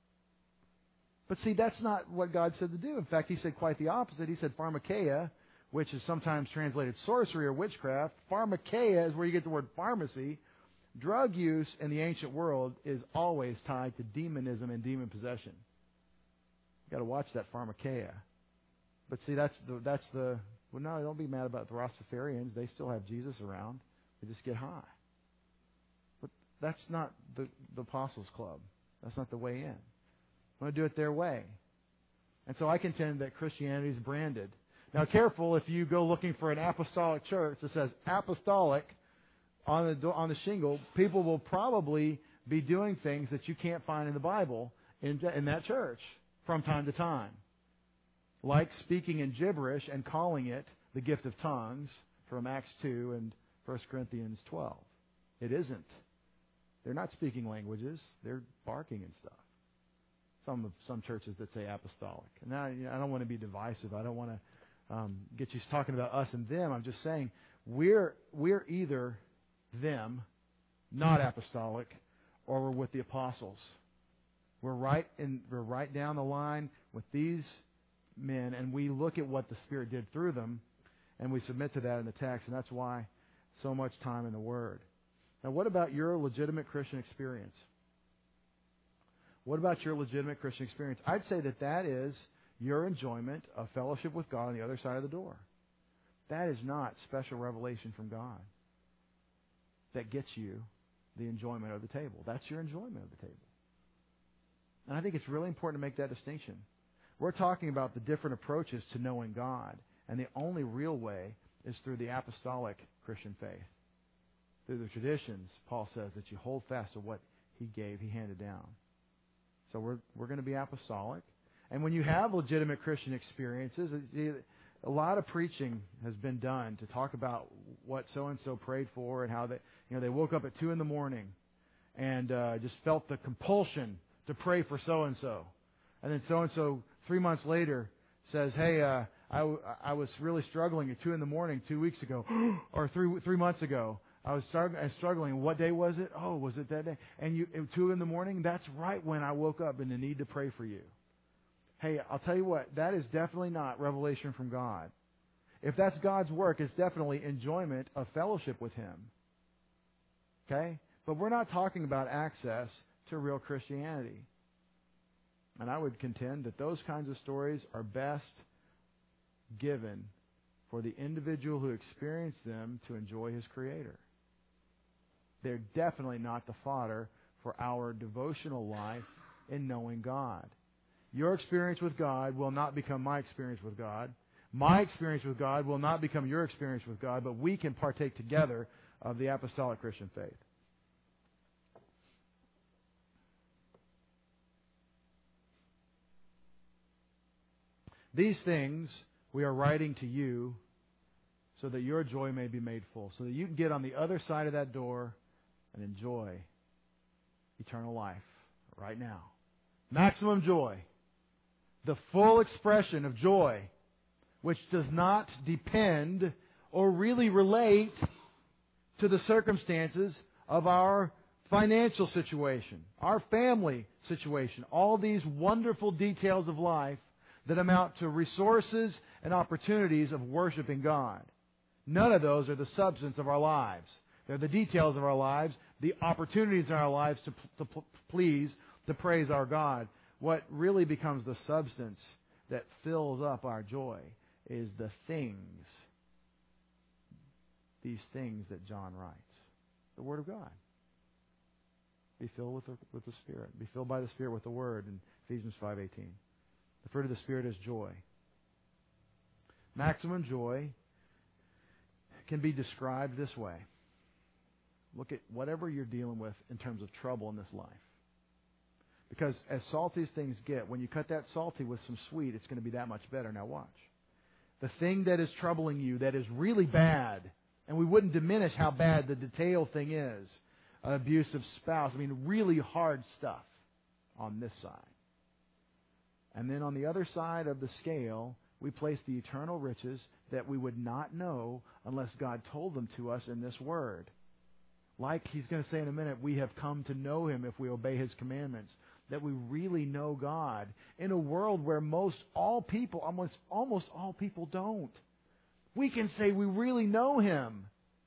But see, that's not what God said to do. In fact, He said quite the opposite. He said pharmakeia, which is sometimes translated sorcery or witchcraft. Pharmakeia is where you get the word pharmacy. Drug use in the ancient world is always tied to demonism and demon possession. You've got to watch that pharmakeia. But see, that's the, that's the, well, no, don't be mad about the Rastafarians. They still have Jesus around. They just get high. But that's not the, the Apostles' Club. That's not the way in. I want to do it their way. And so I contend that Christianity is branded. Now, careful, if you go looking for an apostolic church that says apostolic on the do- on the shingle, people will probably be doing things that you can't find in the Bible in, in that church from time to time. Like speaking in gibberish and calling it the gift of tongues from Acts two and First Corinthians twelve. It isn't. They're not speaking languages. They're barking and stuff. Some of some churches that say apostolic. And now, you know, I don't want to be divisive. I don't want to um, get you talking about us and them. I'm just saying we're we're either them, not apostolic, or we're with the apostles. We're right in we're right down the line with these men, and we look at what the Spirit did through them, and we submit to that in the text, and that's why so much time in the Word. Now, what about your legitimate Christian experience? What about your legitimate Christian experience? I'd say that that is your enjoyment of fellowship with God on the other side of the door. That is not special revelation from God that gets you the enjoyment of the table. That's your enjoyment of the table. And I think it's really important to make that distinction. We're talking about the different approaches to knowing God, and the only real way is through the apostolic Christian faith. Through the traditions, Paul says, that you hold fast to what He gave, He handed down. So we're we're going to be apostolic. And when you have legitimate Christian experiences, a lot of preaching has been done to talk about what so-and-so prayed for and how they, you know, they woke up at two in the morning and uh, just felt the compulsion to pray for so-and-so. And then so-and-so three months later says, hey, uh, I, I was really struggling at two in the morning two weeks ago or three three months ago. I was struggling. What day was it? Oh, was it that day? And you, at two in the morning, that's right when I woke up in the need to pray for you. Hey, I'll tell you what, that is definitely not revelation from God. If that's God's work, it's definitely enjoyment of fellowship with Him. Okay? But we're not talking about access to real Christianity. And I would contend that those kinds of stories are best given for the individual who experienced them to enjoy his Creator. They're definitely not the fodder for our devotional life in knowing God. Your experience with God will not become my experience with God. My experience with God will not become your experience with God, but we can partake together of the apostolic Christian faith. These things we are writing to you so that your joy may be made full, so that you can get on the other side of that door and enjoy eternal life right now. Maximum joy. The full expression of joy, which does not depend or really relate to the circumstances of our financial situation, our family situation, all these wonderful details of life that amount to resources and opportunities of worshiping God. None of those are the substance of our lives. They're the details of our lives, the opportunities in our lives to, to please, to praise our God. What really becomes the substance that fills up our joy is the things, these things that John writes. The Word of God. Be filled with the, with the Spirit. Be filled by the Spirit with the Word in Ephesians five eighteen. The fruit of the Spirit is joy. Maximum joy can be described this way. Look at whatever you're dealing with in terms of trouble in this life. Because as salty as things get, when you cut that salty with some sweet, it's going to be that much better. Now watch. The thing that is troubling you, that is really bad, and we wouldn't diminish how bad the detail thing is, an abusive spouse, I mean really hard stuff on this side. And then on the other side of the scale, we place the eternal riches that we would not know unless God told them to us in this Word. Like He's going to say in a minute, we have come to know Him if we obey His commandments. That we really know God in a world where most all people, almost, almost all people don't. We can say we really know Him.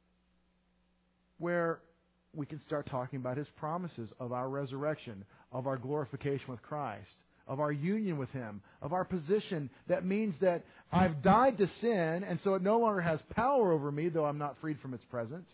Where we can start talking about His promises of our resurrection, of our glorification with Christ, of our union with Him, of our position. That means that I've died to sin, and so it no longer has power over me, though I'm not freed from its presence.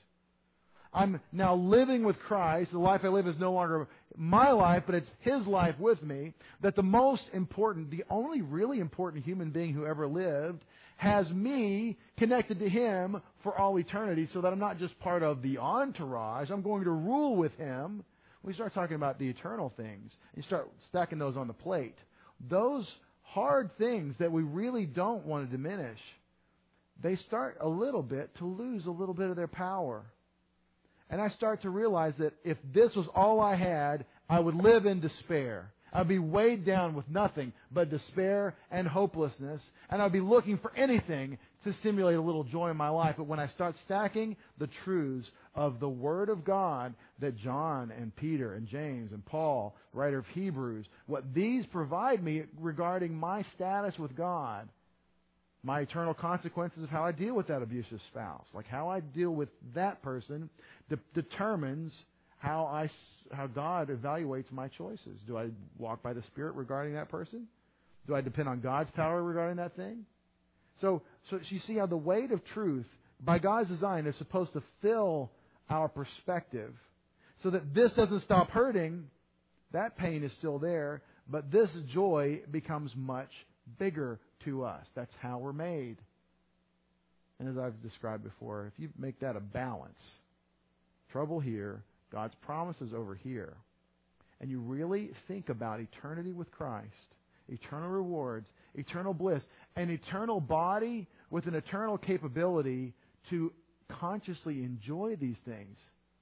I'm now living with Christ. The life I live is no longer my life, but it's His life with me. That the most important, the only really important human being who ever lived has me connected to Him for all eternity, so that I'm not just part of the entourage. I'm going to rule with Him. We start talking about the eternal things. You start stacking those on the plate. Those hard things that we really don't want to diminish, they start a little bit to lose a little bit of their power. And I start to realize that if this was all I had, I would live in despair. I'd be weighed down with nothing but despair and hopelessness. And I'd be looking for anything to stimulate a little joy in my life. But when I start stacking the truths of the Word of God that John and Peter and James and Paul, writer of Hebrews, what these provide me regarding my status with God, my eternal consequences of how I deal with that abusive spouse, like how I deal with that person, de- determines how I, how God evaluates my choices. Do I walk by the Spirit regarding that person? Do I depend on God's power regarding that thing? So, so you see how the weight of truth, by God's design, is supposed to fill our perspective, so that this doesn't stop hurting. That pain is still there, but this joy becomes much bigger to us. That's how we're made. And as I've described before, if you make that a balance, trouble here, God's promises over here, and you really think about eternity with Christ, eternal rewards, eternal bliss, an eternal body with an eternal capability to consciously enjoy these things.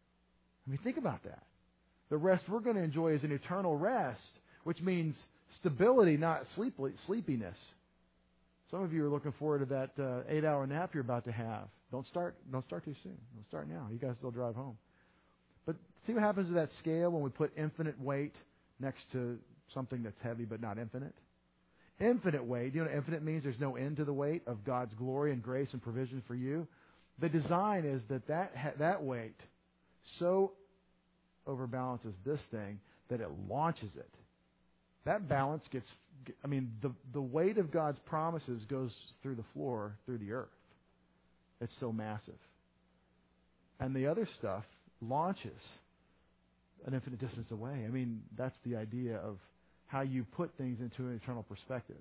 I mean, think about that. The rest we're going to enjoy is an eternal rest, which means stability, not sleep, sleepiness. Some of you are looking forward to that uh, eight-hour nap you're about to have. Don't start. Don't start too soon. Don't start now. You guys still drive home. But see what happens to that scale when we put infinite weight next to something that's heavy but not infinite. Infinite weight. You know what infinite means? There's no end to the weight of God's glory and grace and provision for you. The design is that that, that weight so overbalances this thing that it launches it. That balance gets, I mean, the, the weight of God's promises goes through the floor, through the earth. It's so massive. And the other stuff launches an infinite distance away. I mean, that's the idea of how you put things into an eternal perspective.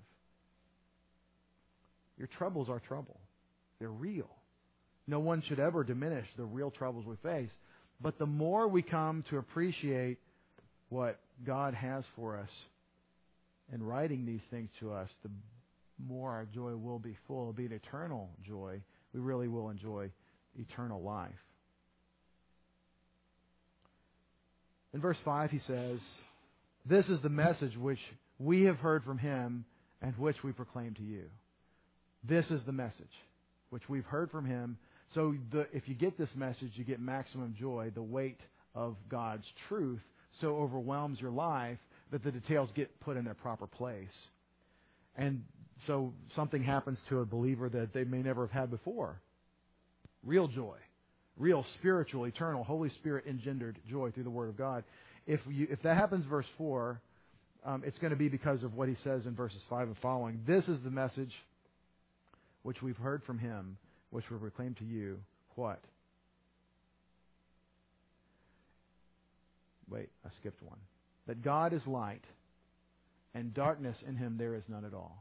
Your troubles are trouble. They're real. No one should ever diminish the real troubles we face. But the more we come to appreciate what God has for us in writing these things to us, the more our joy will be full. It'll be an eternal joy. We really will enjoy eternal life. In verse five, he says, "This is the message which we have heard from Him and which we proclaim to you." This is the message which we've heard from Him. So the, if you get this message, you get maximum joy. The weight of God's truth so overwhelms your life that the details get put in their proper place. And so something happens to a believer that they may never have had before. Real joy. Real spiritual, eternal, Holy Spirit engendered joy through the Word of God. If you, if that happens, verse four, um, it's going to be because of what he says in verses five and following. This is the message which we've heard from him, which we proclaim to you. What? Wait, I skipped one. That God is light, and darkness in him there is none at all.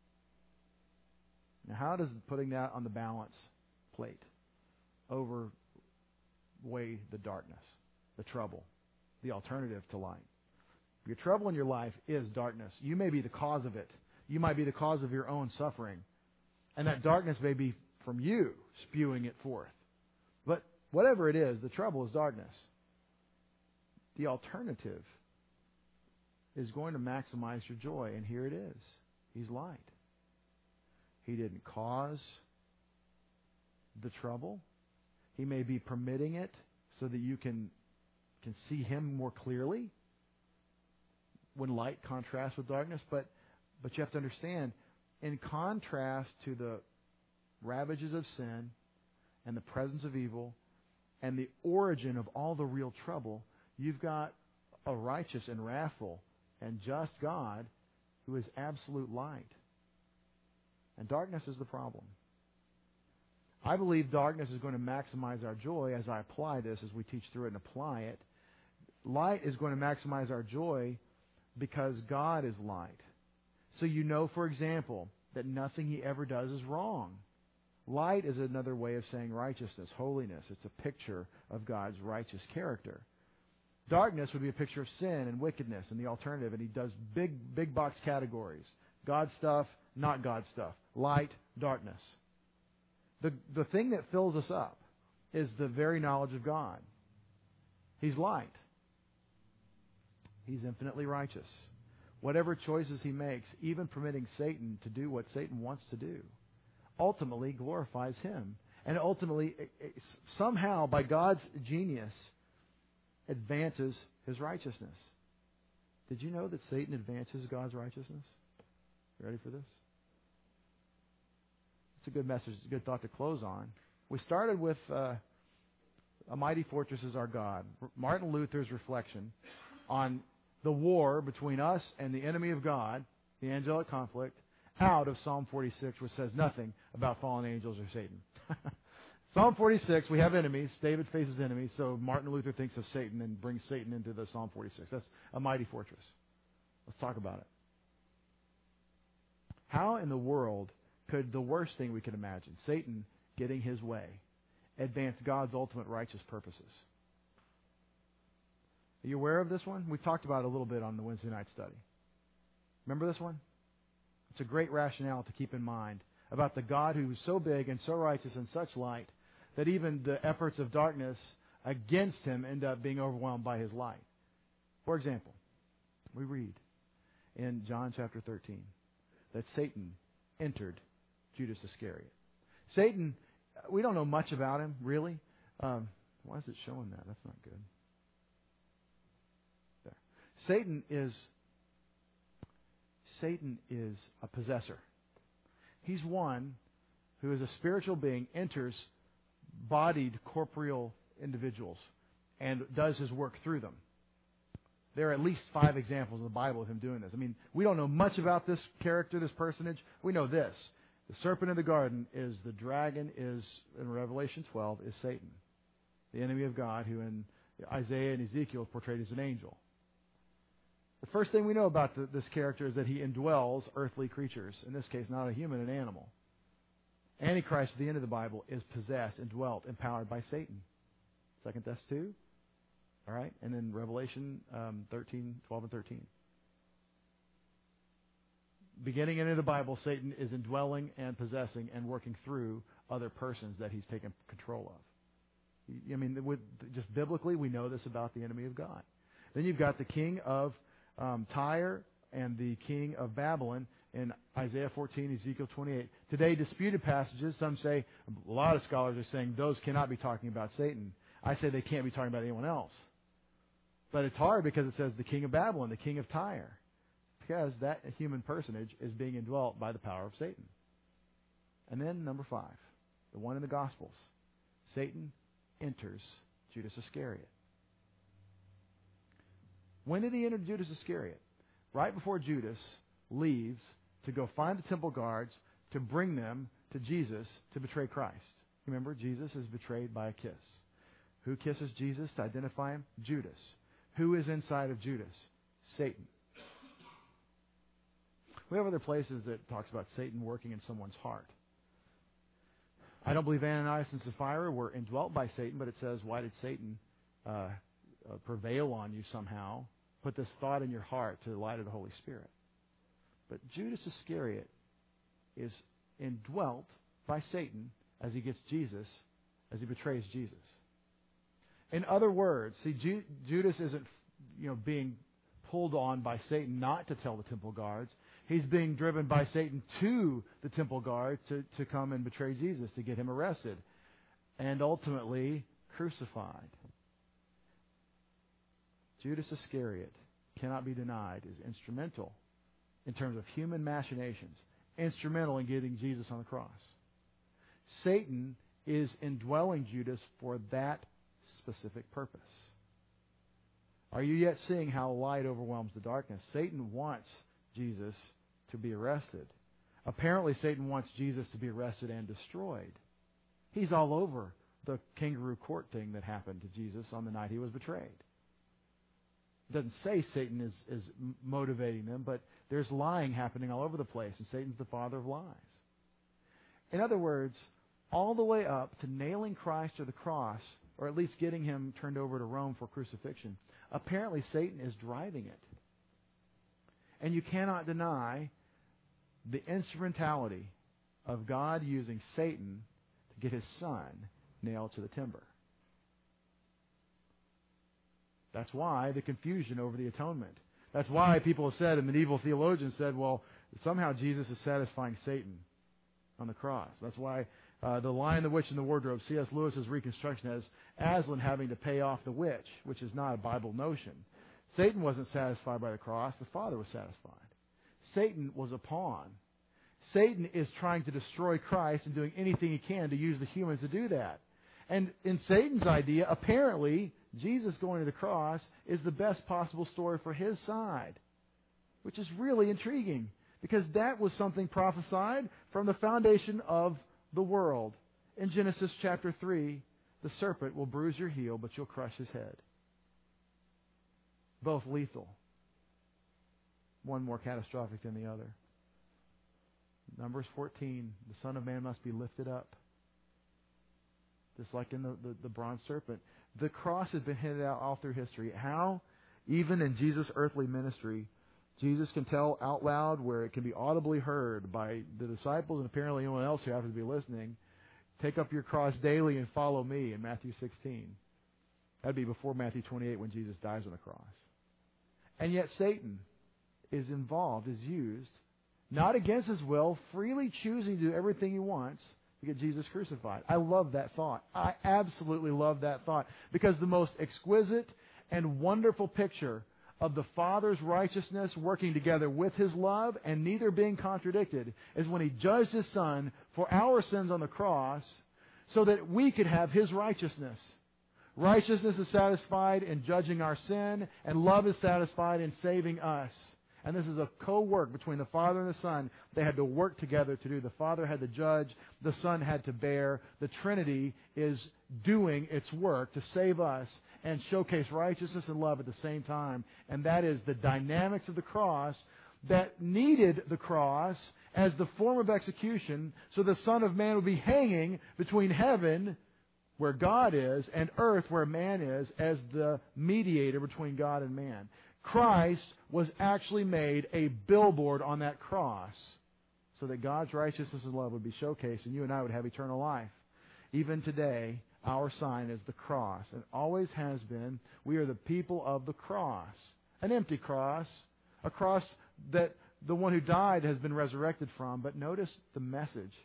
Now, how does putting that on the balance plate overweigh the darkness, the trouble, the alternative to light? Your trouble in your life is darkness. You may be the cause of it. You might be the cause of your own suffering. And that darkness may be from you spewing it forth. But whatever it is, the trouble is darkness. The alternative is going to maximize your joy, and here it is. He's light. He didn't cause the trouble. He may be permitting it so that you can, can see Him more clearly when light contrasts with darkness. But, but you have to understand, in contrast to the ravages of sin and the presence of evil and the origin of all the real trouble, you've got a righteous and wrathful and just God who is absolute light. And darkness is the problem. I believe darkness is going to maximize our joy as I apply this, as we teach through it and apply it. Light is going to maximize our joy because God is light. So you know, for example, that nothing He ever does is wrong. Light is another way of saying righteousness, holiness. It's a picture of God's righteous character. Darkness would be a picture of sin and wickedness and the alternative, and He does big, big box categories. God stuff, not God stuff. Light, darkness. The, the thing that fills us up is the very knowledge of God. He's light. He's infinitely righteous. Whatever choices He makes, even permitting Satan to do what Satan wants to do, ultimately glorifies Him. And ultimately, somehow, by God's genius, advances His righteousness. Did you know that Satan advances God's righteousness? You ready for this? It's a good message. It's a good thought to close on. We started with uh, A Mighty Fortress is Our God. Martin Luther's reflection on the war between us and the enemy of God, the angelic conflict, out of Psalm forty-six, which says nothing about fallen angels or Satan. Psalm forty-six, we have enemies. David faces enemies, so Martin Luther thinks of Satan and brings Satan into the Psalm forty-six. That's a mighty fortress. Let's talk about it. How in the world could the worst thing we could imagine, Satan getting his way, advance God's ultimate righteous purposes? Are you aware of this one? We talked about it a little bit on the Wednesday night study. Remember this one? It's a great rationale to keep in mind about the God who is so big and so righteous and such light that even the efforts of darkness against Him end up being overwhelmed by His light. For example, we read in John chapter thirteen that Satan entered Judas Iscariot. Satan, we don't know much about him, really. Um, why is it showing that? That's not good. There. Satan is Satan is a possessor. He's one who is a spiritual being, enters bodied, corporeal individuals, and does his work through them. There are at least five examples in the Bible of him doing this. I mean, we don't know much about this character, this personage. We know this. The serpent in the garden is the dragon, is, in Revelation twelve, is Satan, the enemy of God, who in Isaiah and Ezekiel is portrayed as an angel. The first thing we know about the, this character is that he indwells earthly creatures. In this case, not a human, an animal. Antichrist, at the end of the Bible, is possessed, indwelt, empowered by Satan. Second Thess two. All right? And then Revelation um, thirteen, twelve, and thirteen. Beginning into the Bible, Satan is indwelling and possessing and working through other persons that he's taken control of. I mean, with, just biblically, we know this about the enemy of God. Then you've got the king of um, Tyre and the king of Babylon in Isaiah fourteen, Ezekiel twenty-eight. Today, disputed passages, some say, a lot of scholars are saying those cannot be talking about Satan. I say they can't be talking about anyone else. But it's hard because it says the king of Babylon, the king of Tyre, because that human personage is being indwelt by the power of Satan. And then number five, the one in the Gospels, Satan enters Judas Iscariot. When did he enter Judas Iscariot? Right before Judas leaves to go find the temple guards to bring them to Jesus to betray Christ. Remember, Jesus is betrayed by a kiss. Who kisses Jesus to identify him? Judas. Who is inside of Judas? Satan. We have other places that talks about Satan working in someone's heart. I don't believe Ananias and Sapphira were indwelt by Satan, but it says, why did Satan uh, uh, prevail on you somehow? Put this thought in your heart to the light of the Holy Spirit. But Judas Iscariot is indwelt by Satan as he gets Jesus, as he betrays Jesus. In other words, see, Ju- Judas isn't, you know, being pulled on by Satan not to tell the temple guards. He's being driven by Satan to the temple guards to, to come and betray Jesus, to get him arrested, and ultimately crucified. Judas Iscariot, cannot be denied, is instrumental in terms of human machinations, instrumental in getting Jesus on the cross. Satan is indwelling Judas for that specific purpose. Are you yet seeing how light overwhelms the darkness? Satan wants Jesus to be arrested. Apparently, Satan wants Jesus to be arrested and destroyed. He's all over the kangaroo court thing that happened to Jesus on the night he was betrayed. It doesn't say Satan is, is motivating them, but there's lying happening all over the place, and Satan's the father of lies. In other words, all the way up to nailing Christ to the cross, or at least getting him turned over to Rome for crucifixion, apparently Satan is driving it. And you cannot deny the instrumentality of God using Satan to get his son nailed to the timber. That's why the confusion over the atonement. That's why people have said, and medieval theologians said, well, somehow Jesus is satisfying Satan on the cross. That's why uh, the Lion, the Witch, and the Wardrobe, C S Lewis's reconstruction has Aslan having to pay off the witch, which is not a Bible notion. Satan wasn't satisfied by the cross. The Father was satisfied. Satan was a pawn. Satan is trying to destroy Christ and doing anything he can to use the humans to do that. And in Satan's idea, apparently, Jesus going to the cross is the best possible story for his side, which is really intriguing because that was something prophesied from the foundation of the world. In Genesis chapter three, the serpent will bruise your heel, but you'll crush his head. Both lethal. One more catastrophic than the other. Numbers fourteen, the Son of Man must be lifted up. Just like in the, the, the bronze serpent. The cross has been hinted out all through history. How, even in Jesus' earthly ministry, Jesus can tell out loud where it can be audibly heard by the disciples and apparently anyone else who happens to be listening. Take up your cross daily and follow me in Matthew sixteen. That'd be before Matthew twenty-eight when Jesus dies on the cross. And yet Satan is involved, is used, not against his will, freely choosing to do everything he wants to get Jesus crucified. I love that thought. I absolutely love that thought because the most exquisite and wonderful picture of the Father's righteousness working together with His love and neither being contradicted is when He judged His Son for our sins on the cross so that we could have His righteousness. Righteousness is satisfied in judging our sin, and love is satisfied in saving us. And this is a co-work between the Father and the Son. They had to work together to do. The Father had to judge. The Son had to bear. The Trinity is doing its work to save us and showcase righteousness and love at the same time. And that is the dynamics of the cross that needed the cross as the form of execution so the Son of Man would be hanging between heaven, where God is, and earth, where man is, as the mediator between God and man. Christ was actually made a billboard on that cross so that God's righteousness and love would be showcased and you and I would have eternal life. Even today, our sign is the cross and always has been. We are the people of the cross. An empty cross, a cross that the one who died has been resurrected from. But notice the message.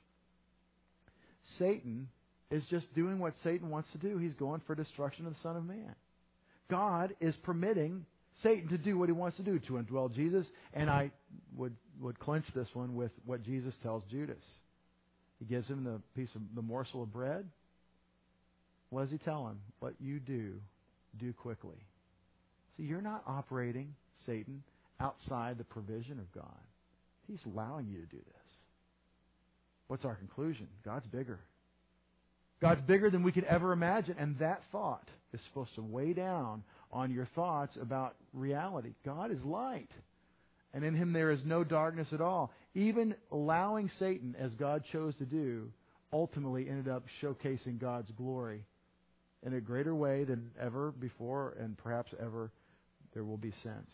Satan is just doing what Satan wants to do. He's going for destruction of the Son of Man. God is permitting Satan to do what he wants to do, to indwell Jesus. And I would, would clinch this one with what Jesus tells Judas. He gives him the piece of the morsel of bread. What does he tell him? What you do, do quickly. See, you're not operating, Satan, outside the provision of God. He's allowing you to do this. What's our conclusion? God's bigger. God's bigger than we could ever imagine. And that thought is supposed to weigh down on your thoughts about reality. God is light. And in Him there is no darkness at all. Even allowing Satan, as God chose to do, ultimately ended up showcasing God's glory in a greater way than ever before, and perhaps ever there will be since.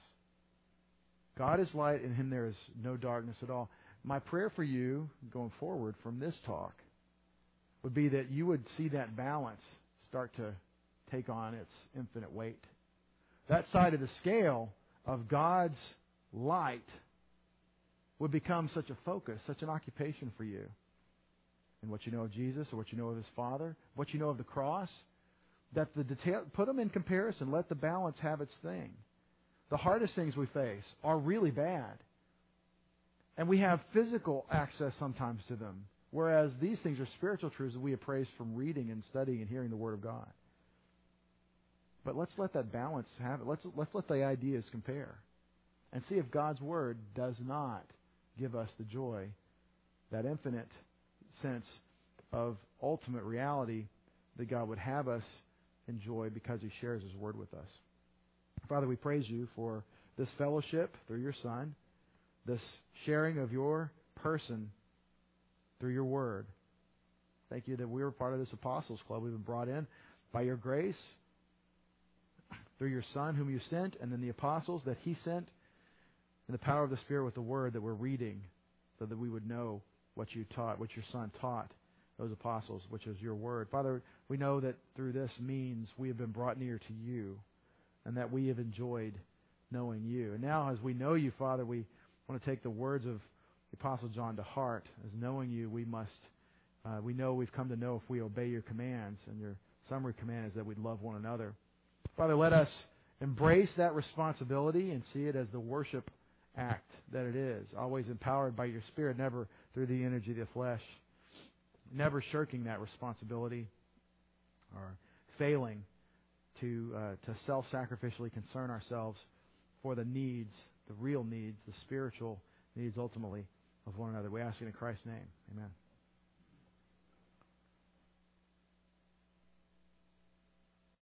God is light, in Him there is no darkness at all. My prayer for you, going forward from this talk, would be that you would see that balance start to take on its infinite weight. That side of the scale of God's light would become such a focus, such an occupation for you. And what you know of Jesus, or what you know of His Father, what you know of the cross, that the detail, put them in comparison. Let the balance have its thing. The hardest things we face are really bad. And we have physical access sometimes to them. Whereas these things are spiritual truths that we appraise from reading and studying and hearing the Word of God. But let's let that balance have it. Let's, let's let the ideas compare. And see if God's Word does not give us the joy, that infinite sense of ultimate reality that God would have us enjoy because He shares His Word with us. Father, we praise You for this fellowship through Your Son, this sharing of Your person through Your Word. Thank You that we were part of this Apostles Club. We've been brought in by Your grace through Your Son whom You sent, and then the apostles that He sent, and the power of the Spirit with the Word that we're reading so that we would know what You taught, what Your Son taught those apostles, which is Your Word. Father, we know that through this means we have been brought near to You and that we have enjoyed knowing You. And now as we know You, Father, we want to take the words of the Apostle John to heart. As knowing You, we must, uh, we know we've come to know if we obey Your commands, and Your summary command is that we'd love one another. Father, let us embrace that responsibility and see it as the worship act that it is, always empowered by Your Spirit, never through the energy of the flesh, never shirking that responsibility or failing to uh, to self-sacrificially concern ourselves for the needs, the real needs, the spiritual needs ultimately of one another. We ask it in Christ's name. Amen.